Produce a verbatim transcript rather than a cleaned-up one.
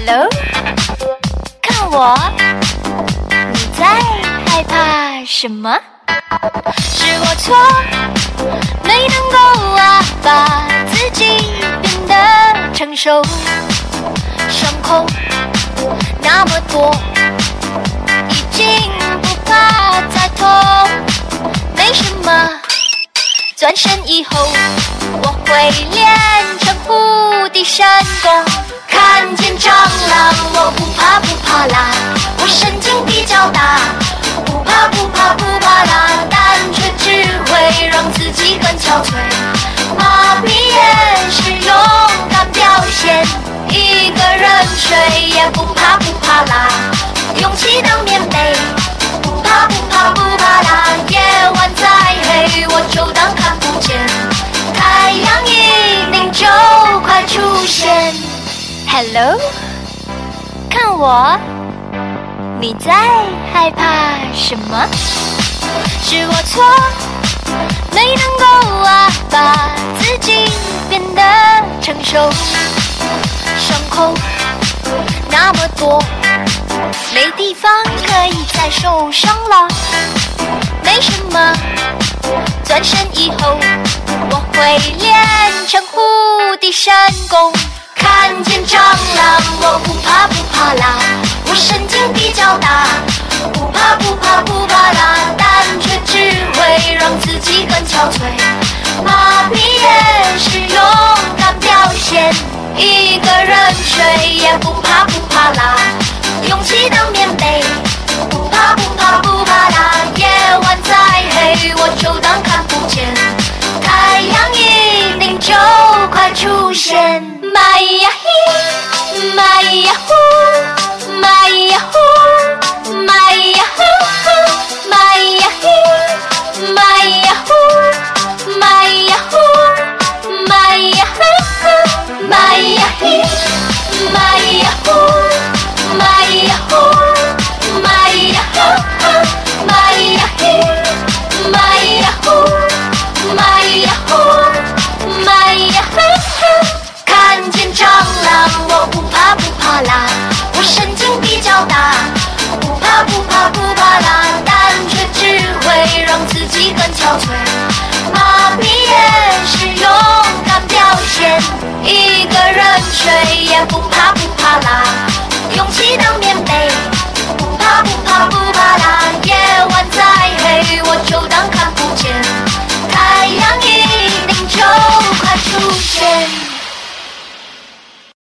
Hello， 看我，你在害怕什么？是我错，没能够啊把自己变得成熟，伤口那么多，已经不怕再痛，没什么。转身以后，我会练成无敌神功。看见蟑螂，我不怕不怕啦，我神经比较大，不怕不怕不怕啦，但却只会让自己更憔悴。麻痹也是勇敢表现，一个人睡也不怕不怕啦，勇气当棉被，不怕不怕不怕啦，夜晚再黑我就当看不见，太阳一定就快出现。Hello， 看我，你在害怕什么？是我错，没能够啊把自己变得成熟，伤口那么多，没地方可以再受伤了，没什么。转身以后，我会练成无敌神功。看见蟑螂，我不怕不怕啦，我神经比较大，不怕不怕不怕啦，但却只会让自己更憔悴。麻痹也是勇敢表现，一个人睡也不怕不怕啦，勇气当棉被，不怕不怕不怕啦，夜晚再黑我就当看不见，太阳一定就快出现。玛呀嘿，玛呀呼，玛呀呼，玛呀呼，玛呀嘿，玛呀呼，玛呀呼，玛呀呼，玛呀嘿，玛呀呼，玛呀呼，玛呀呼，玛呀嘿，玛呀呼，玛呀呼，玛呀呼。看见蟑螂，我不怕不怕啦，我神经比较大，不怕不怕不怕啦，但却只会让自己更憔悴。麻痹也是勇敢表现，一个人睡也不怕不怕啦，